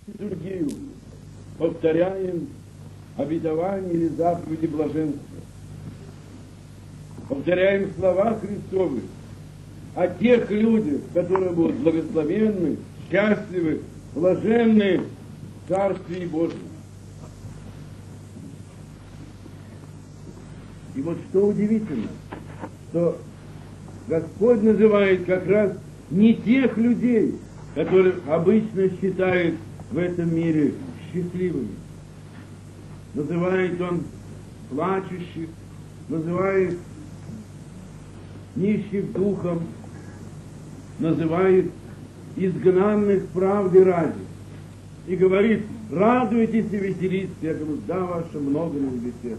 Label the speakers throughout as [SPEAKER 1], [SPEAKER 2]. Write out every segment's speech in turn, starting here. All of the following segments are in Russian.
[SPEAKER 1] Другие повторяем обетование или заповеди блаженства. Повторяем слова Христовы о тех людях, которые будут благословенны, счастливы, блаженны в Царстве Божьем. И вот что удивительно, что Господь называет как раз не тех людей, которых обычно считают в этом мире счастливыми. Называет Он плачущих, называет нищих духом, называет изгнанных правды ради. И говорит: радуйтесь и веселитесь, я говорю, да, ваше много на небесе.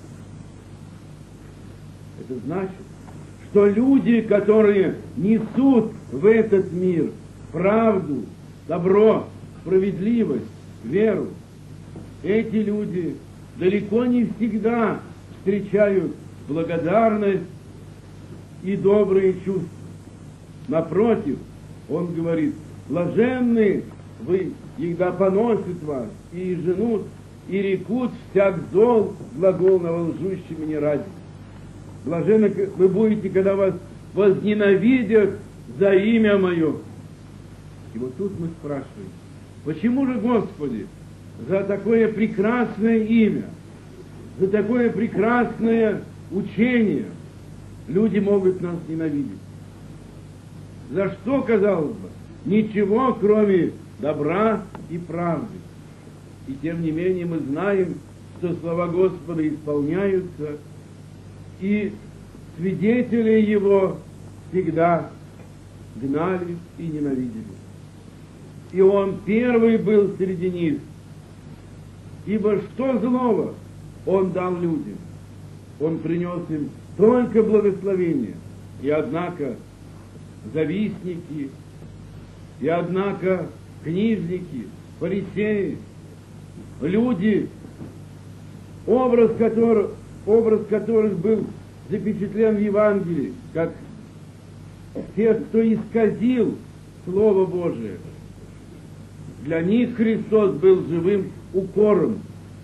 [SPEAKER 1] Это значит, что люди, которые несут в этот мир правду, добро, справедливость, веру, эти люди далеко не всегда встречают благодарность и добрые чувства. Напротив, он говорит: блаженны вы, когда поносят вас, и женут, и рекут всяк зол глаголного лжущими не ради. Блаженны вы будете, когда вас возненавидят за имя Мое. И вот тут мы спрашиваем: почему же, Господи, за такое прекрасное имя, за такое прекрасное учение люди могут нас ненавидеть? За что, казалось бы, ничего, кроме добра и правды. И тем не менее мы знаем, что слова Господа исполняются, и свидетели Его всегда гнали и ненавидели. И Он первый был среди них, ибо что злого Он дал людям? Он принес им только благословение. И однако завистники, и однако книжники, фарисеи, люди, образ которых был запечатлен в Евангелии, как тех, кто исказил Слово Божие. Для них Христос был живым укором.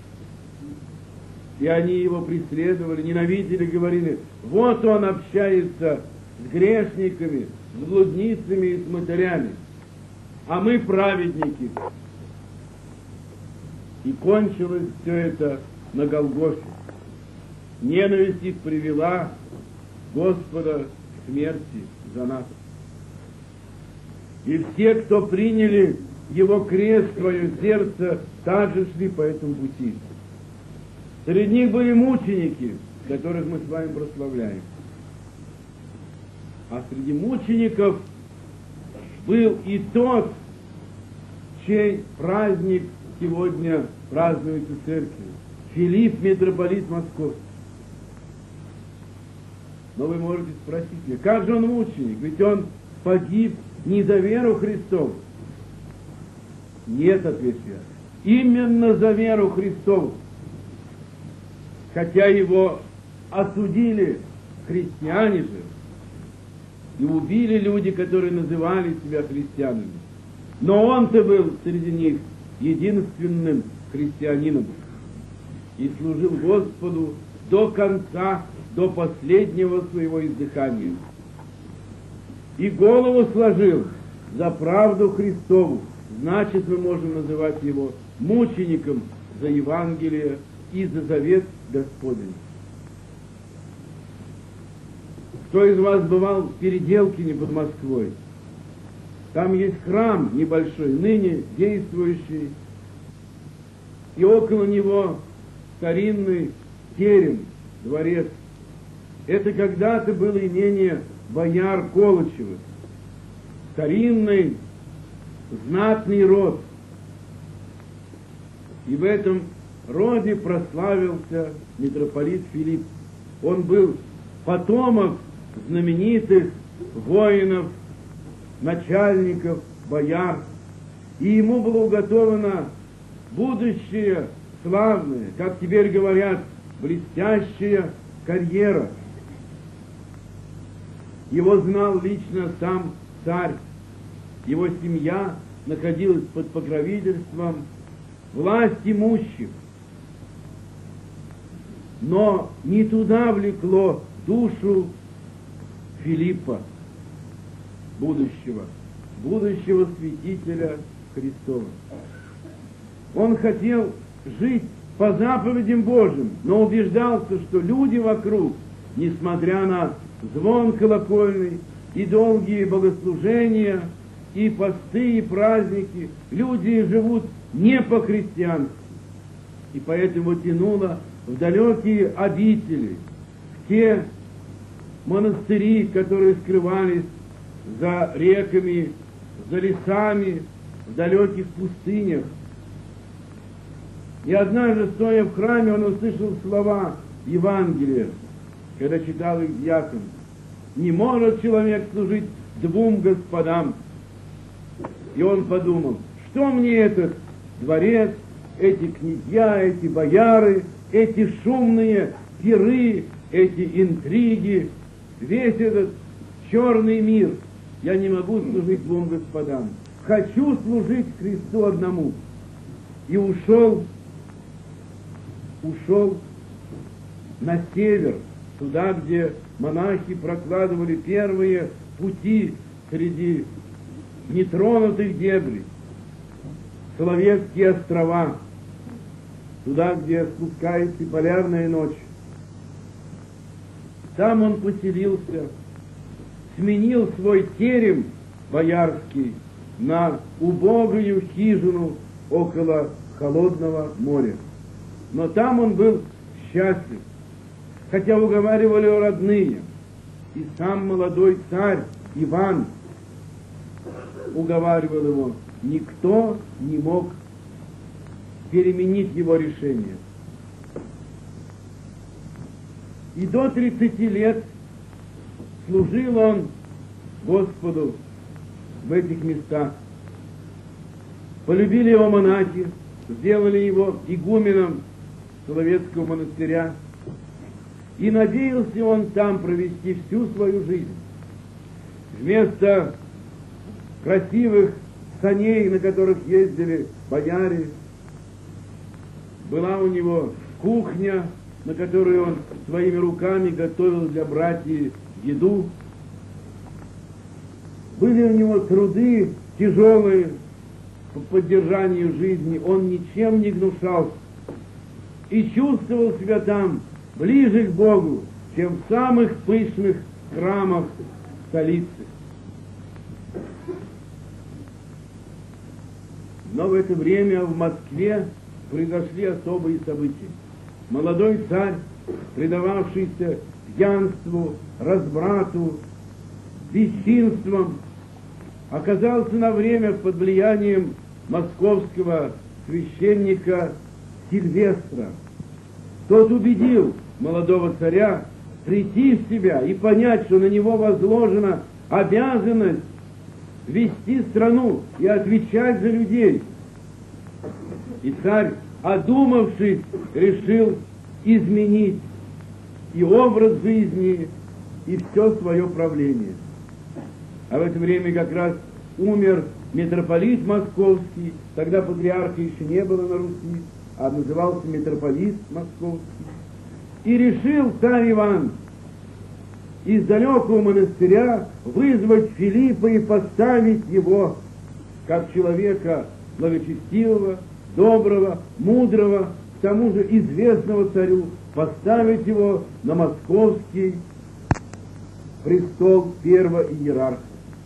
[SPEAKER 1] И они Его преследовали, ненавидели, говорили: вот Он общается с грешниками, с блудницами и с мытарями, а мы праведники. И кончилось все это на Голгофе. Ненависть их привела Господа к смерти за нас. И все, кто приняли Его крест в свое сердце, также шли по этому пути. Среди них были мученики, которых мы с вами прославляем. А среди мучеников был и тот, чей праздник сегодня празднуется в церкви. Филипп, митрополит Московский. Но вы можете спросить меня: как же он мученик? Ведь он погиб не за веру Христову. Нет, отвечу я. Именно за веру Христову. Хотя его осудили христиане же, и убили люди, которые называли себя христианами. Но он-то был среди них единственным христианином и служил Господу до конца, до последнего своего издыхания. И голову сложил за правду Христову. Значит, мы можем называть его мучеником за Евангелие и за завет Господень. Кто из вас бывал в Переделкине под Москвой? Там есть храм небольшой, ныне действующий, и около него старинный терем, дворец. Это когда-то было имение бояр Колычевых. Старинный, знатный род. И в этом роде прославился митрополит Филипп. Он был потомок знаменитых воинов, начальников, бояр. И ему было уготовано будущее славное, как теперь говорят, блестящая карьера. Его знал лично сам царь. Его семья находилась под покровительством власть имущих. Но не туда влекло душу Филиппа, будущего святителя Христова. Он хотел жить по заповедям Божьим, но убеждался, что люди вокруг, несмотря на звон колокольный и долгие богослужения, и посты, и праздники, люди живут не по-христиански. И поэтому тянуло в далекие обители, в те монастыри, которые скрывались за реками, за лесами, в далеких пустынях. И однажды, стоя в храме, он услышал слова Евангелия, когда читал их дьякон: «Не может человек служить двум господам». И он подумал: что мне этот дворец, эти князья, эти бояры, эти шумные пиры, эти интриги, весь этот черный мир. Я не могу служить двум господам. Хочу служить Христу одному. И ушел на север, туда, где монахи прокладывали первые пути среди нетронутых дебрей, Соловецкие острова, туда, где спускается полярная ночь. Там он поселился, сменил свой терем боярский на убогую хижину около холодного моря. Но там он был счастлив, хотя уговаривали его родные, и сам молодой царь Иван уговаривал его. Никто не мог переменить его решение. И до 30 лет служил он Господу в этих местах. Полюбили его монахи, сделали его игуменом Соловецкого монастыря, и надеялся он там провести всю свою жизнь. Вместо красивых саней, на которых ездили бояре, была у него кухня, на которой он своими руками готовил для братьев еду. Были у него труды тяжелые по поддержанию жизни, он ничем не гнушался и чувствовал себя там ближе к Богу, чем в самых пышных храмах столицы. Но в это время в Москве произошли особые события. Молодой царь, предававшийся пьянству, разбрату, бесчинствам, оказался на время под влиянием московского священника Сильвестра. Тот убедил молодого царя прийти в себя и понять, что на него возложена обязанность вести страну и отвечать за людей. И царь, одумавшись, решил изменить и образ жизни, и все свое правление. А в это время как раз умер митрополит Московский, тогда патриарха еще не было на Руси, а назывался митрополит Московский. И решил царь Иван из далекого монастыря вызвать Филиппа и поставить его, как человека благочестивого, доброго, мудрого, к тому же известного царю, поставить его на московский престол первого иерарха.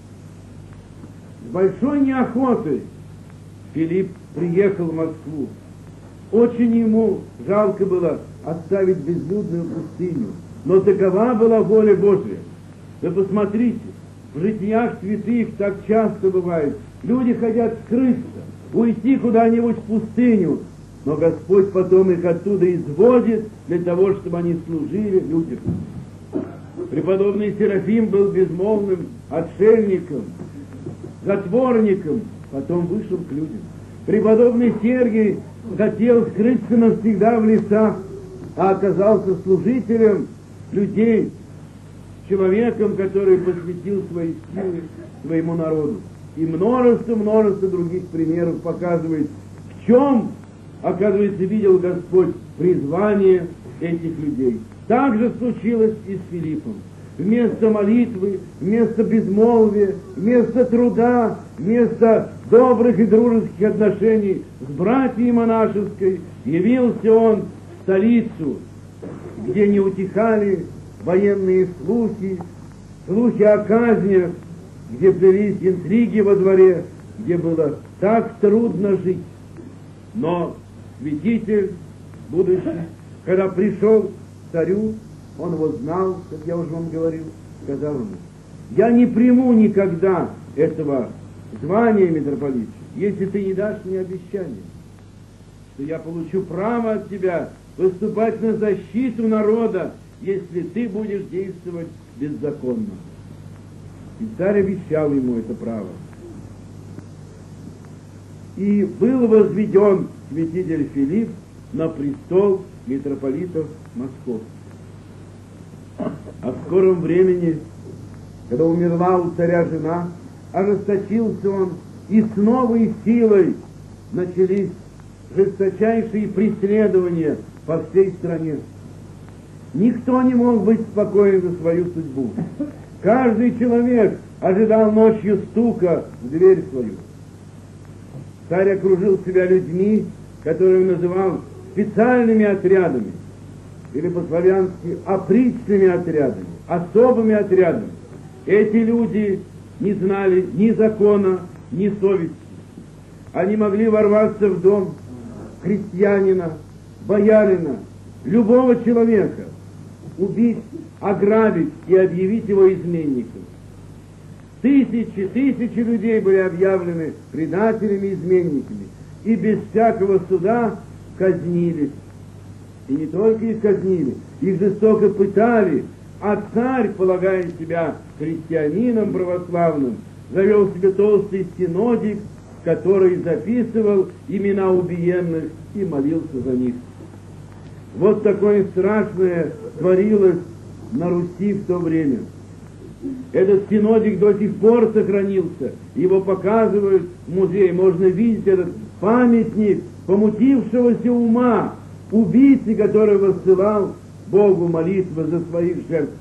[SPEAKER 1] С большой неохотой Филипп приехал в Москву. Очень ему жалко было оставить безлюдную пустыню, но такова была воля Божья. Вы посмотрите, в житиях святых так часто бывает. Люди хотят скрыться, уйти куда-нибудь в пустыню, но Господь потом их оттуда изводит для того, чтобы они служили людям. Преподобный Серафим был безмолвным отшельником, затворником, потом вышел к людям. Преподобный Сергий хотел скрыться навсегда в лесах, а оказался служителем людей, человеком, который посвятил свои силы своему народу. И множество других примеров показывает, в чем, оказывается, видел Господь призвание этих людей. Так же случилось и с Филиппом. Вместо молитвы, вместо безмолвия, вместо труда, вместо добрых и дружеских отношений с братьей монашеской явился он в столицу, где не утихали военные слухи о казнях, где плелись интриги во дворе, где было так трудно жить. Но святитель будущий, когда пришел к царю, он его знал, как я уже вам говорил, сказал ему: я не приму никогда этого звания митрополита, если ты не дашь мне обещание, что я получу право от тебя выступать на защиту народа, если ты будешь действовать беззаконно. И царь обещал ему это право. И был возведен святитель Филипп на престол митрополитов Московских. А в скором времени, когда умерла у царя жена, ожесточился он, и с новой силой начались жесточайшие преследования по всей стране. Никто не мог быть спокоен за свою судьбу. Каждый человек ожидал ночью стука в дверь свою. Царь окружил себя людьми, которые он называл специальными отрядами, или по-славянски опричными отрядами, особыми отрядами. Эти люди не знали ни закона, ни совести. Они могли ворваться в дом крестьянина, боярина, любого человека, убить, ограбить и объявить его изменником. Тысячи людей были объявлены предателями, изменниками, и без всякого суда казнились. И не только их казнили, их жестоко пытали, а царь, полагая себя христианином православным, завел себе толстый синодик, который записывал имена убиенных и молился за них. Вот такое страшное творилось на Руси в то время. Этот синодик до сих пор сохранился, его показывают в музее, можно видеть этот памятник помутившегося ума, убийцы, который воссылал Богу молитвы за своих жертв.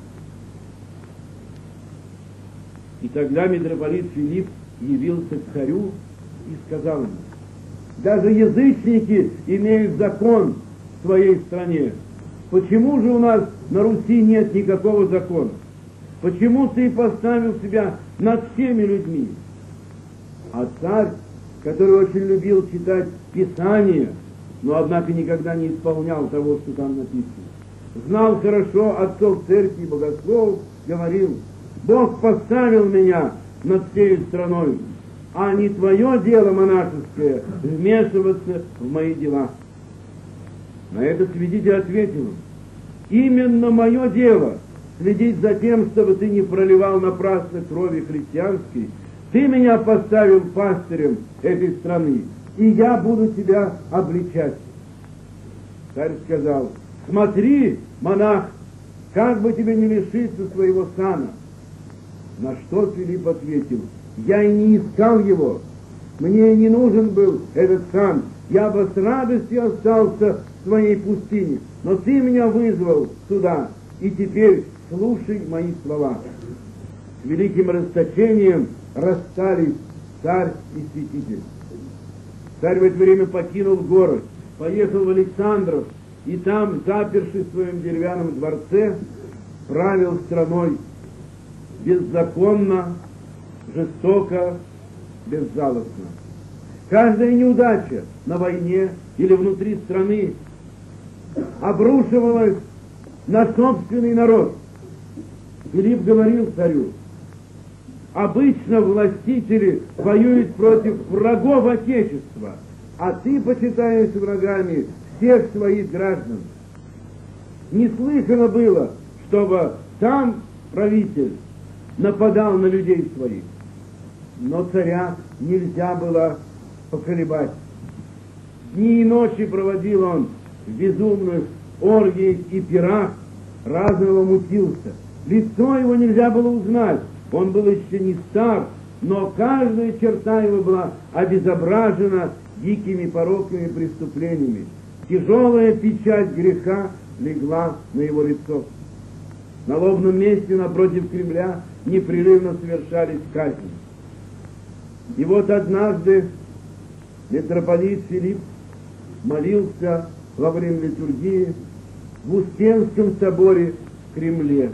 [SPEAKER 1] И тогда митрополит Филипп явился к царю и сказал ему: даже язычники имеют закон в своей стране. Почему же у нас на Руси нет никакого закона? Почему ты поставил себя над всеми людьми? А царь, который очень любил читать Писание, но однако никогда не исполнял того, что там написано, знал хорошо отцов церкви и богословов, говорил: Бог поставил меня над всей страной, а не твое дело монашеское вмешиваться в мои дела. На это святитель ответил: именно мое дело следить за тем, чтобы ты не проливал напрасно крови христианской. Ты меня поставил пастырем этой страны, и я буду тебя обличать. Царь сказал: смотри, монах, как бы тебе не лишиться своего сана. На что Филипп ответил: я и не искал его, мне не нужен был этот сан, я бы с радостью остался в своей пустыне, но ты меня вызвал сюда, и теперь слушай мои слова. С великим расточением расстались царь и святитель. Царь в это время покинул город, поехал в Александров, и там, запершись в своем деревянном дворце, правил страной беззаконно, жестоко, безжалостно. Каждая неудача на войне или внутри страны обрушивалась на собственный народ. Филипп говорил царю: обычно властители воюют против врагов Отечества, а ты почитаешь врагами всех своих граждан. Не слыхано было, чтобы сам правитель нападал на людей своих. Но царя нельзя было поколебать. Дни и ночи проводил он в безумных оргиях и пирах, разного мутился. Лицо его нельзя было узнать. Он был еще не стар, но каждая черта его была обезображена дикими пороками и преступлениями. Тяжелая печать греха легла на его лицо. На лобном месте напротив Кремля непрерывно совершались казни. И вот однажды митрополит Филипп молился во время литургии в Успенском соборе в Кремле.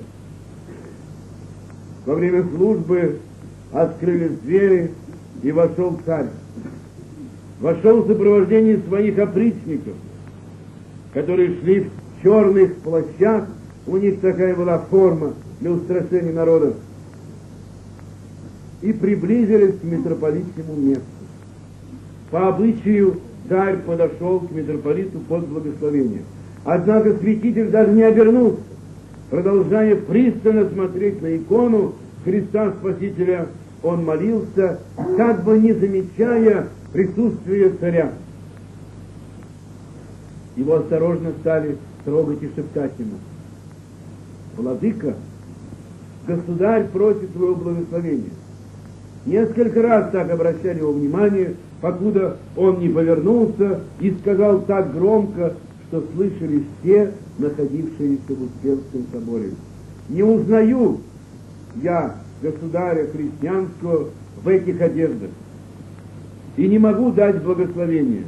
[SPEAKER 1] Во время службы открылись двери, и вошел царь. Вошел в сопровождении своих опричников, которые шли в черных плащах, у них такая была форма для устрашения народа, и приблизились к митрополитскому месту. По обычаю царь подошел к митрополиту под благословение. Однако святитель даже не обернулся, продолжая пристально смотреть на икону Христа Спасителя, он молился, как бы не замечая присутствия царя. Его осторожно стали трогать и шептать ему: «Владыка, государь просит твоего благословения». Несколько раз так обращали его внимание, покуда он не повернулся и сказал так громко, что слышали все находившиеся в Успенском соборе: «Не узнаю я государя христианского в этих одеждах и не могу дать благословения».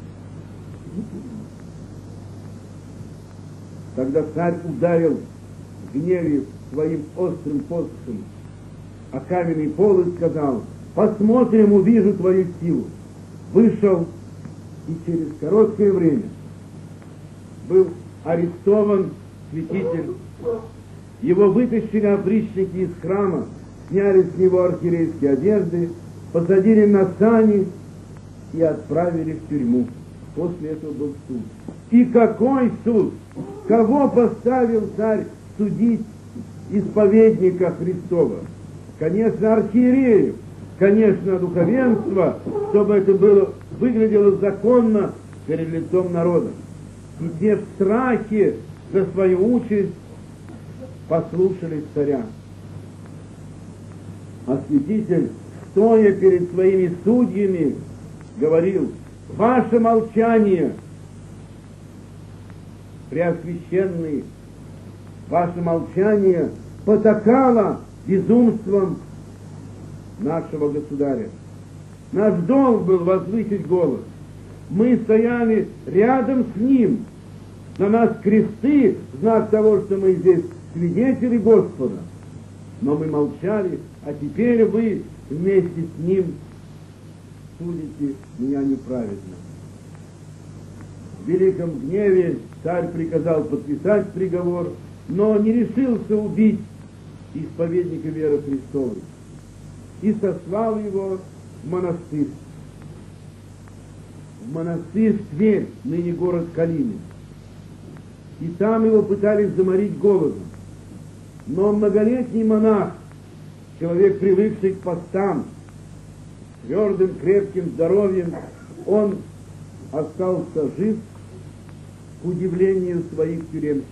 [SPEAKER 1] Тогда царь ударил в гневе своим острым посохом о каменный пол и сказал: «Посмотрим, увижу твою силу». Вышел, и через короткое время был арестован святитель. Его вытащили опричники из храма, сняли с него архиерейские одежды, посадили на сани и отправили в тюрьму. После этого был суд. И какой суд? Кого поставил царь судить исповедника Христова? Конечно, архиереев, конечно, духовенство, чтобы это выглядело законно перед лицом народа. И те в страхе за свою участь послушались царя. А святитель, стоя перед своими судьями, говорил: «Ваше молчание, преосвященный, ваше молчание потакало безумством нашего государя. Наш долг был возвысить голос. Мы стояли рядом с ним. На нас кресты, знак того, что мы здесь свидетели Господа. Но мы молчали, а теперь вы вместе с ним судите меня неправедно». В великом гневе царь приказал подписать приговор, но не решился убить исповедника веры Христовой и сослал его в монастырь. В монастырь в Тверь, ныне город Калинин. И там его пытались заморить голодом. Но многолетний монах, человек, привыкший к постам, твердым, крепким здоровьем, он остался жив к удивлению своих тюремщиков.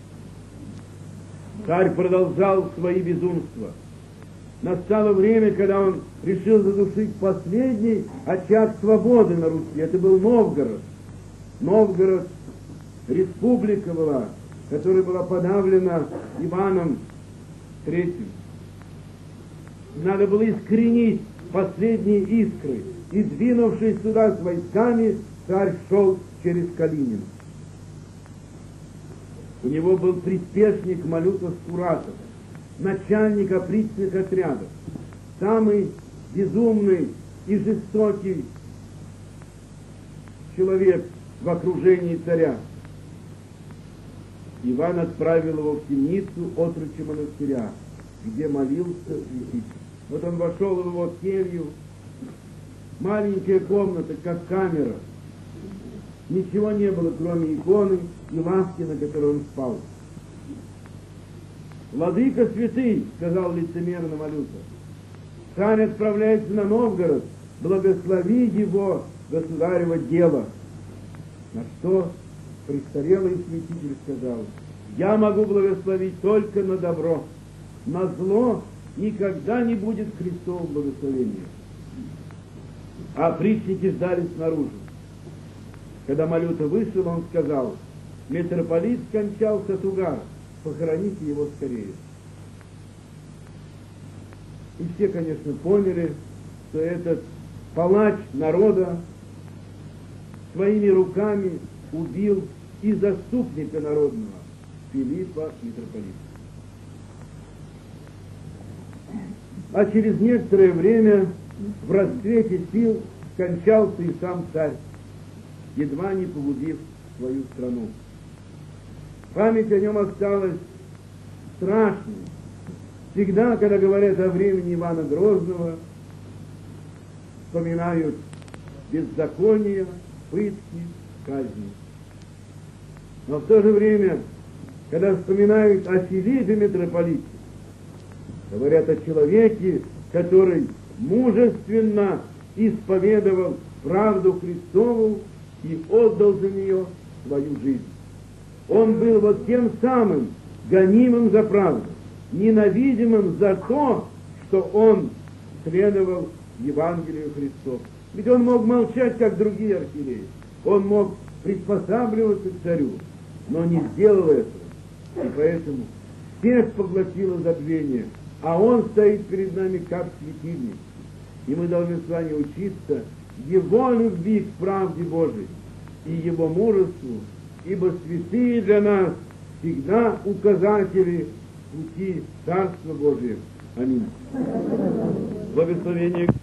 [SPEAKER 1] Царь продолжал свои безумства. Настало время, когда он решил задушить последний очаг свободы на Руси. Это был Новгород. Новгород — республика была, которая была подавлена Иваном III. Надо было искоренить последние искры. И, двинувшись туда с войсками, царь шел через Калинин. У него был приспешник Малютов Скуратов, начальник опричных отрядов, самый безумный и жестокий человек в окружении царя. Иван отправил его в темницу отрочья монастыря, где молился святитель. Вот он вошел в его келью, маленькая комната, как камера. Ничего не было, кроме иконы и лавки, на которой он спал. «Владыка святый, — сказал лицемерно Малюта, — царь отправляется на Новгород, благослови его государево дело». На что престарелый святитель сказал: «Я могу благословить только на добро, на зло никогда не будет Христового благословения. А притчники ждали снаружи. Когда Малюта вышел, он сказал: митрополит скончался от угара, похороните его скорее. И все, конечно, поняли, что этот палач народа своими руками убил и заступника народного Филиппа митрополита. А через некоторое время в расцвете сил скончался и сам царь, едва не погубив свою страну. Память о нем осталась страшной. Всегда, когда говорят о времени Ивана Грозного, вспоминают беззакония, пытки, казни. Но в то же время, когда вспоминают о Филиппе митрополите, говорят о человеке, который мужественно исповедовал правду Христову и отдал за нее свою жизнь. Он был вот тем самым гонимым за правду, ненавидимым за то, что он следовал Евангелию Христову. Ведь он мог молчать, как другие архиереи. Он мог приспосабливаться к царю, но не сделал этого. И поэтому всех поглотило забвение, а он стоит перед нами как светильник. И мы должны с вами учиться его любви к правде Божией и его мужеству, ибо святые для нас всегда указатели пути Царства Божия. Аминь. Благословение